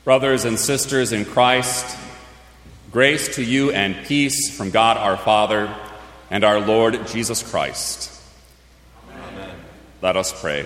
Brothers and sisters in Christ, grace to you and peace from God our Father and our Lord Jesus Christ. Amen. Let us pray.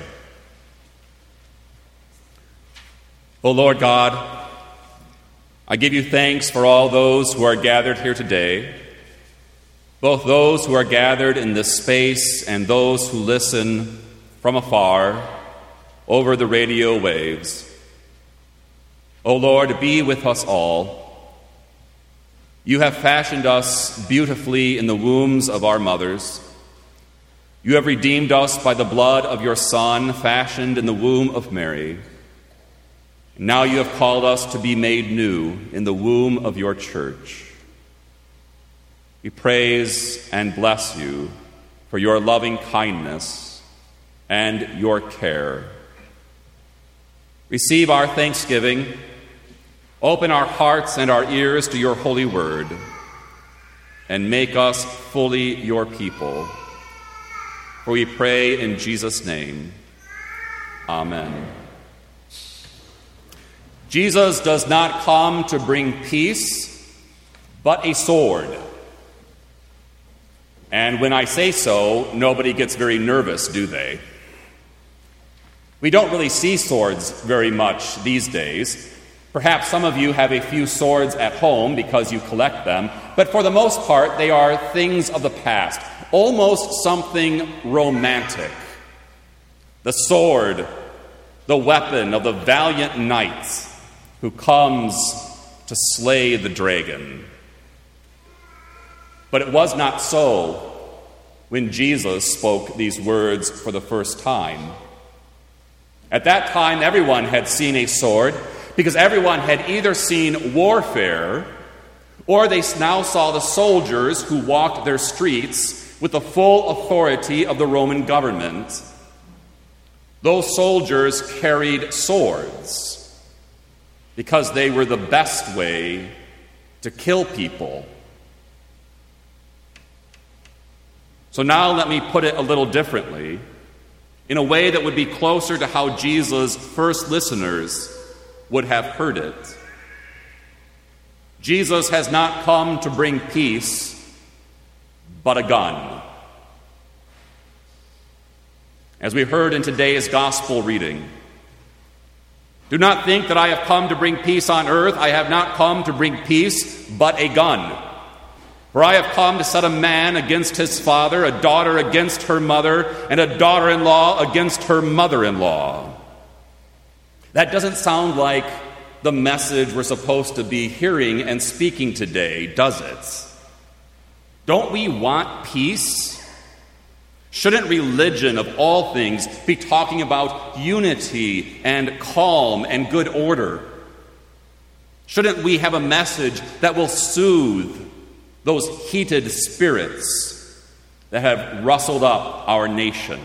O Lord God, I give you thanks for all those who are gathered here today, both those who are gathered in this space and those who listen from afar over the radio waves. O Lord, be with us all. You have fashioned us beautifully in the wombs of our mothers. You have redeemed us by the blood of your Son, fashioned in the womb of Mary. Now you have called us to be made new in the womb of your church. We praise and bless you for your loving kindness and your care. Receive our thanksgiving. Open our hearts and our ears to your holy word, and make us fully your people. For we pray in Jesus' name. Amen. Jesus does not come to bring peace, but a sword. And when I say so, nobody gets very nervous, do they? We don't really see swords very much these days. Perhaps some of you have a few swords at home because you collect them, but for the most part, they are things of the past, almost something romantic. The sword, the weapon of the valiant knight who comes to slay the dragon. But it was not so when Jesus spoke these words for the first time. At that time, everyone had seen a sword, because everyone had either seen warfare or they now saw the soldiers who walked their streets with the full authority of the Roman government. Those soldiers carried swords because they were the best way to kill people. So now let me put it a little differently, in a way that would be closer to how Jesus' first listeners would have heard it. Jesus has not come to bring peace, but a gun. As we heard in today's gospel reading, do not think that I have come to bring peace on earth. I have not come to bring peace, but a gun. For I have come to set a man against his father, a daughter against her mother, and a daughter-in-law against her mother-in-law. That doesn't sound like the message we're supposed to be hearing and speaking today, does it? Don't we want peace? Shouldn't religion, of all things, be talking about unity and calm and good order? Shouldn't we have a message that will soothe those heated spirits that have rustled up our nation?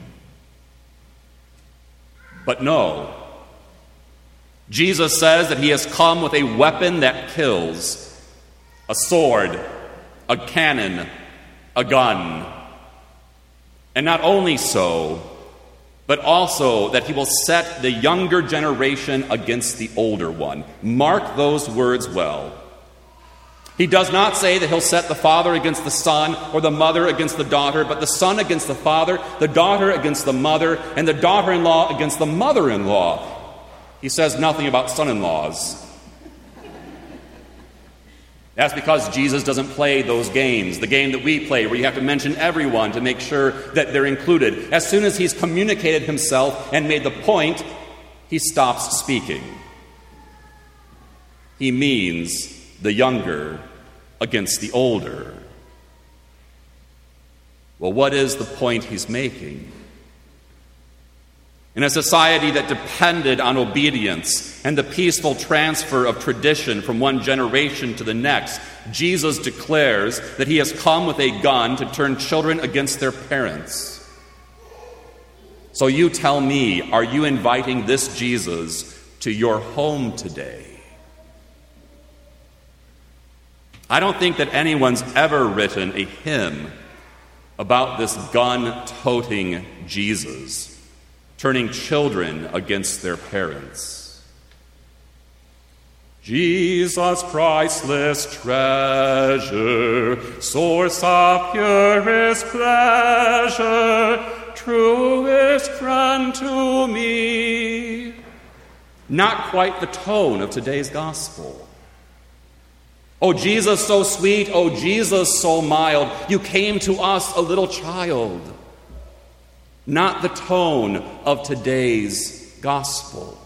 But no. Jesus says that he has come with a weapon that kills, a sword, a cannon, a gun. And not only so, but also that he will set the younger generation against the older one. Mark those words well. He does not say that he'll set the father against the son or the mother against the daughter, but the son against the father, the daughter against the mother, and the daughter-in-law against the mother-in-law. He says nothing about son-in-laws. That's because Jesus doesn't play those games, the game that we play where you have to mention everyone to make sure that they're included. As soon as he's communicated himself and made the point, he stops speaking. He means the younger against the older. Well, what is the point he's making? In a society that depended on obedience and the peaceful transfer of tradition from one generation to the next, Jesus declares that he has come with a gun to turn children against their parents. So you tell me, are you inviting this Jesus to your home today? I don't think that anyone's ever written a hymn about this gun-toting Jesus turning children against their parents. Jesus, priceless treasure, source of purest pleasure, truest friend to me. Not quite the tone of today's gospel. Oh, Jesus, so sweet, oh, Jesus, so mild, you came to us a little child. Not the tone of today's gospel.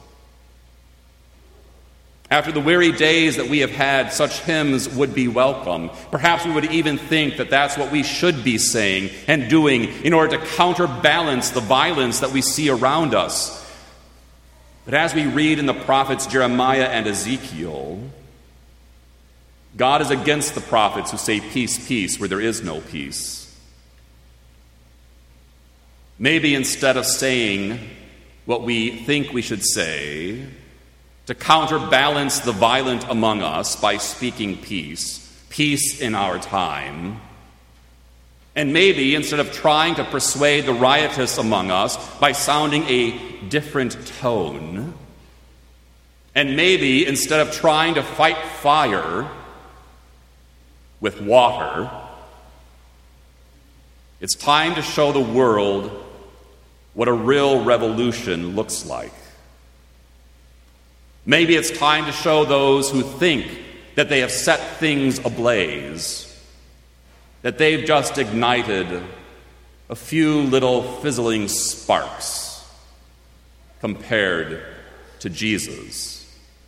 After the weary days that we have had, such hymns would be welcome. Perhaps we would even think that that's what we should be saying and doing in order to counterbalance the violence that we see around us. But as we read in the prophets Jeremiah and Ezekiel, God is against the prophets who say peace, peace, where there is no peace. Maybe instead of saying what we think we should say, to counterbalance the violent among us by speaking peace, peace in our time, and maybe instead of trying to persuade the riotous among us by sounding a different tone, and maybe instead of trying to fight fire with water, it's time to show the world what a real revolution looks like. Maybe it's time to show those who think that they have set things ablaze, that they've just ignited a few little fizzling sparks compared to Jesus.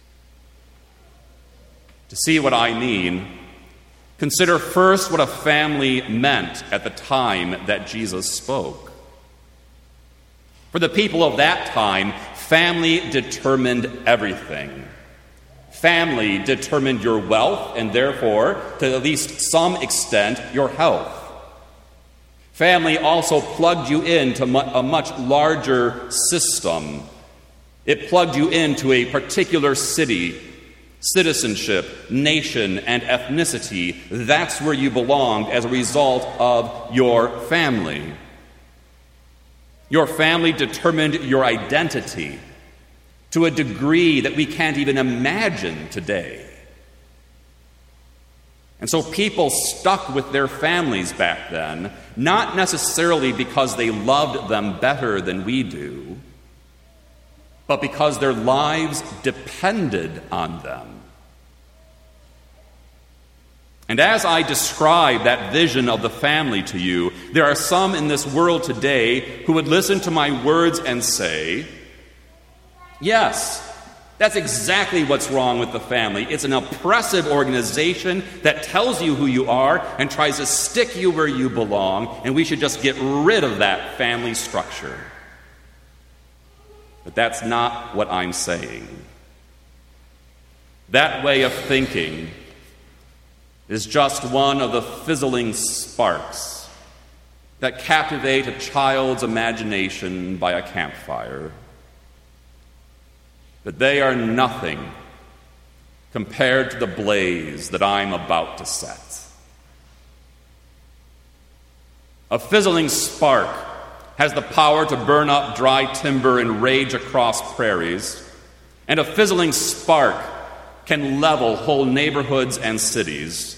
To see what I mean, consider first what a family meant at the time that Jesus spoke. For the people of that time, family determined everything. Family determined your wealth and therefore, to at least some extent, your health. Family also plugged you into a much larger system. It plugged you into a particular city, citizenship, nation, and ethnicity. That's where you belonged as a result of your family. Your family determined your identity to a degree that we can't even imagine today. And so people stuck with their families back then, not necessarily because they loved them better than we do, but because their lives depended on them. And as I describe that vision of the family to you, there are some in this world today who would listen to my words and say, yes, that's exactly what's wrong with the family. It's an oppressive organization that tells you who you are and tries to stick you where you belong, and we should just get rid of that family structure. But that's not what I'm saying. That way of thinking is just one of the fizzling sparks that captivate a child's imagination by a campfire. But they are nothing compared to the blaze that I'm about to set. A fizzling spark has the power to burn up dry timber and rage across prairies, and a fizzling spark can level whole neighborhoods and cities.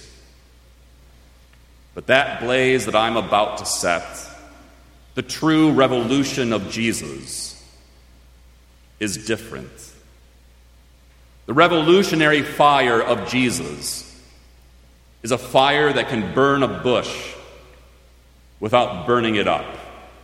But that blaze that I'm about to set, the true revolution of Jesus, is different. The revolutionary fire of Jesus is a fire that can burn a bush without burning it up.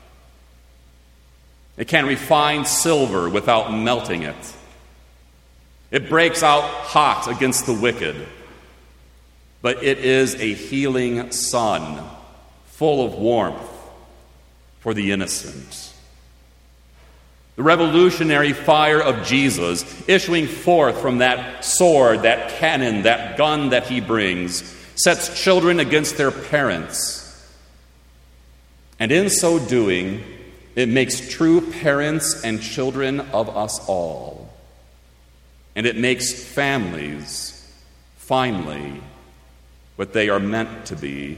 It can refine silver without melting it. It breaks out hot against the wicked. But it is a healing sun, full of warmth for the innocent. The revolutionary fire of Jesus, issuing forth from that sword, that cannon, that gun that he brings, sets children against their parents. And in so doing, it makes true parents and children of us all. And it makes families, finally, what they are meant to be.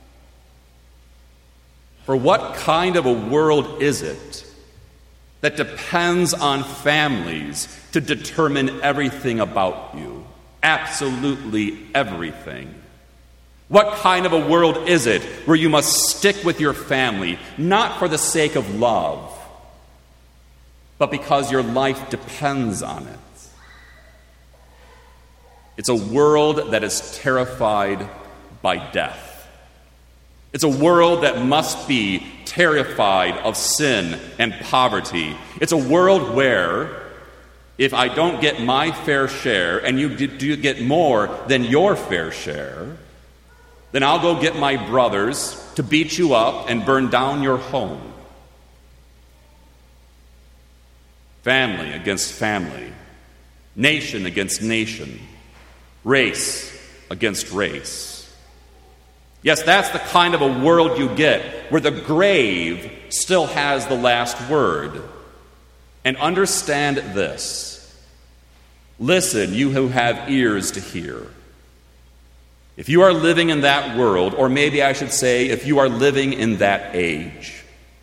For what kind of a world is it that depends on families to determine everything about you? absolutely everything. What kind of a world is it where you must stick with your family, not for the sake of love, but because your life depends on it? It's a world that is terrified by death. It's a world that must be terrified of sin and poverty. It's a world where, if I don't get my fair share and you do get more than your fair share, then I'll go get my brothers to beat you up and burn down your home. Family against family, nation against nation, race against race. Yes, that's the kind of a world you get, where the grave still has the last word. And understand this. Listen, you who have ears to hear. If you are living in that world, or maybe I should say, if you are living in that age,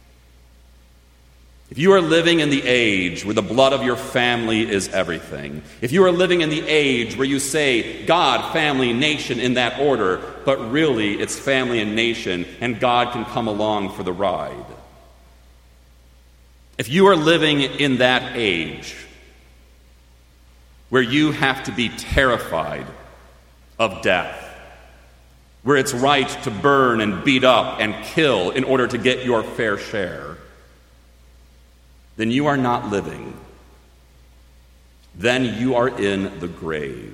if you are living in the age where the blood of your family is everything, if you are living in the age where you say God, family, nation in that order, but really it's family and nation, and God can come along for the ride. If you are living in that age where you have to be terrified of death, where it's right to burn and beat up and kill in order to get your fair share, then you are not living. Then you are in the grave.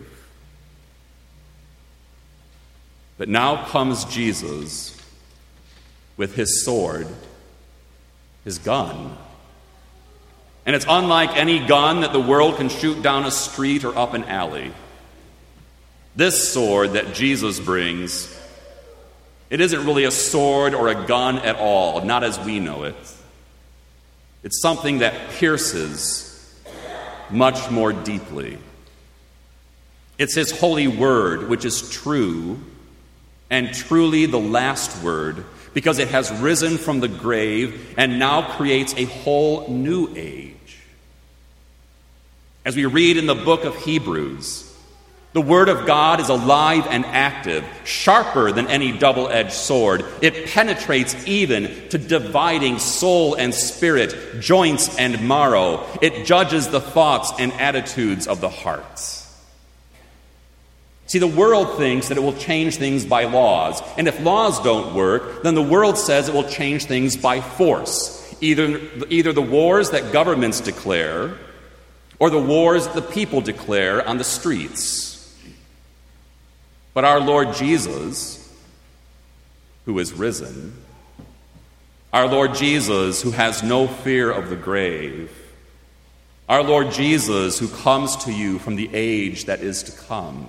But now comes Jesus with his sword, his gun. And it's unlike any gun that the world can shoot down a street or up an alley. This sword that Jesus brings, it isn't really a sword or a gun at all, not as we know it. It's something that pierces much more deeply. It's his holy word, which is true and truly the last word, because it has risen from the grave and now creates a whole new age. As we read in the book of Hebrews, the Word of God is alive and active, sharper than any double-edged sword. It penetrates even to dividing soul and spirit, joints and marrow. It judges the thoughts and attitudes of the hearts. See, the world thinks that it will change things by laws, and if laws don't work, then the world says it will change things by force. Either the wars that governments declare, or the wars that the people declare on the streets. But our Lord Jesus, who is risen, our Lord Jesus, who has no fear of the grave, our Lord Jesus, who comes to you from the age that is to come,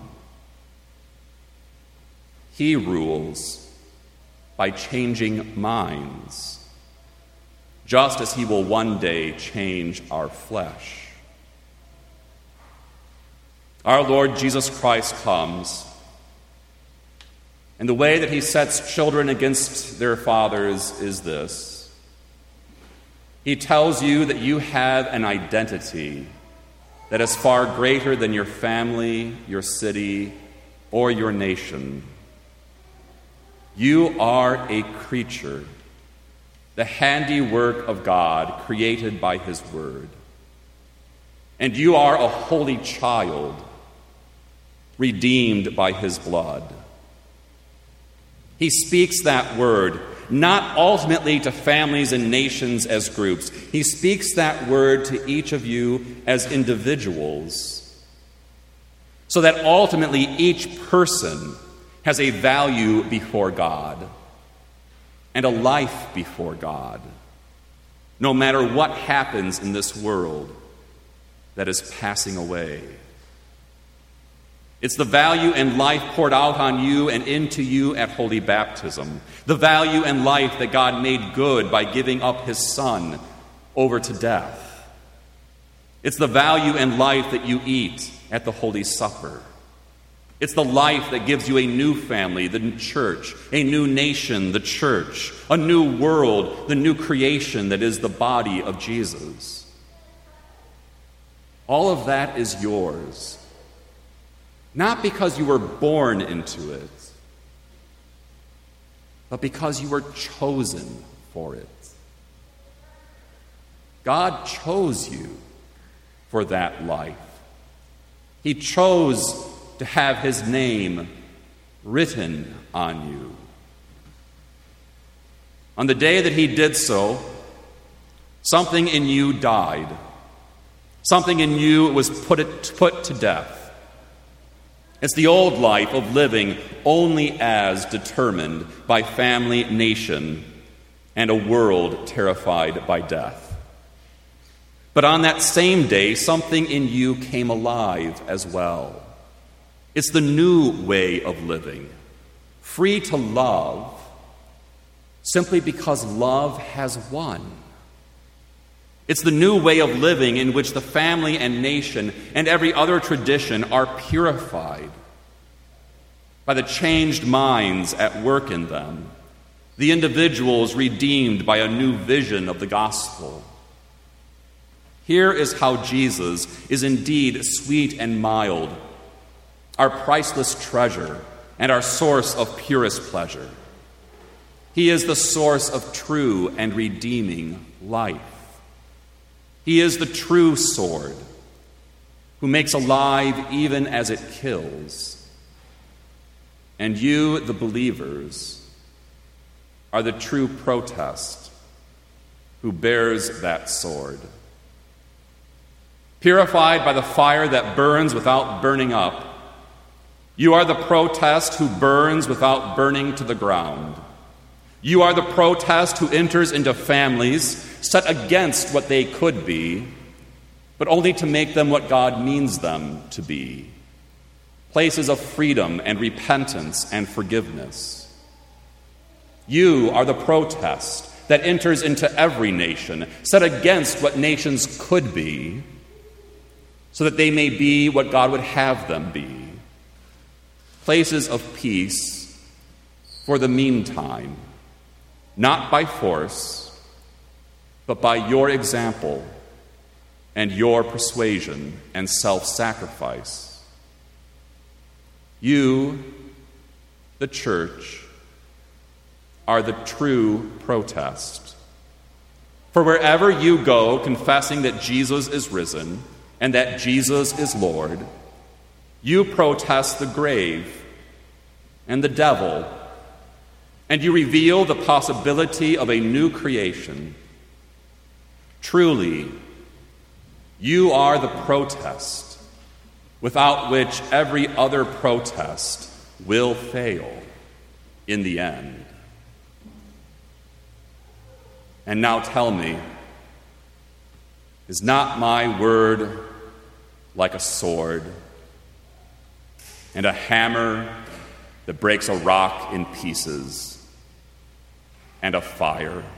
he rules by changing minds, just as he will one day change our flesh. Our Lord Jesus Christ comes, and the way that he sets children against their fathers is this. He tells you that you have an identity that is far greater than your family, your city, or your nation. You are a creature, the handiwork of God, created by his word. And you are a holy child, redeemed by his blood. He speaks that word, not ultimately to families and nations as groups. He speaks that word to each of you as individuals, so that ultimately each person has a value before God and a life before God, no matter what happens in this world that is passing away. It's the value and life poured out on you and into you at holy baptism. The value and life that God made good by giving up his Son over to death. It's the value and life that you eat at the Holy Supper. It's the life that gives you a new family, the church, a new nation, the church, a new world, the new creation that is the body of Jesus. All of that is yours. not because you were born into it, but because you were chosen for it. God chose you for that life. He chose to have his name written on you. On the day that he did so, something in you died. Something in you was put to death. It's the old life of living only as determined by family, nation, and a world terrified by death. But on that same day, something in you came alive as well. It's the new way of living, free to love, simply because love has won. It's the new way of living in which the family and nation and every other tradition are purified by the changed minds at work in them, the individuals redeemed by a new vision of the gospel. Here is how Jesus is indeed sweet and mild, our priceless treasure and our source of purest pleasure. He is the source of true and redeeming life. He is the true sword, who makes alive even as it kills. And you, the believers, are the true protest, who bears that sword. Purified by the fire that burns without burning up, you are the protest who burns without burning to the ground. You are the protest who enters into families set against what they could be, but only to make them what God means them to be. Places of freedom and repentance and forgiveness. You are the protest that enters into every nation, set against what nations could be, so that they may be what God would have them be. Places of peace for the meantime, not by force, but by your example and your persuasion and self-sacrifice. You, the church, are the true protest. For wherever you go confessing that Jesus is risen and that Jesus is Lord, you protest the grave and the devil, and you reveal the possibility of a new creation. Truly, you are the protest without which every other protest will fail in the end. And now tell me, is not my word like a sword and a hammer that breaks a rock in pieces and a fire?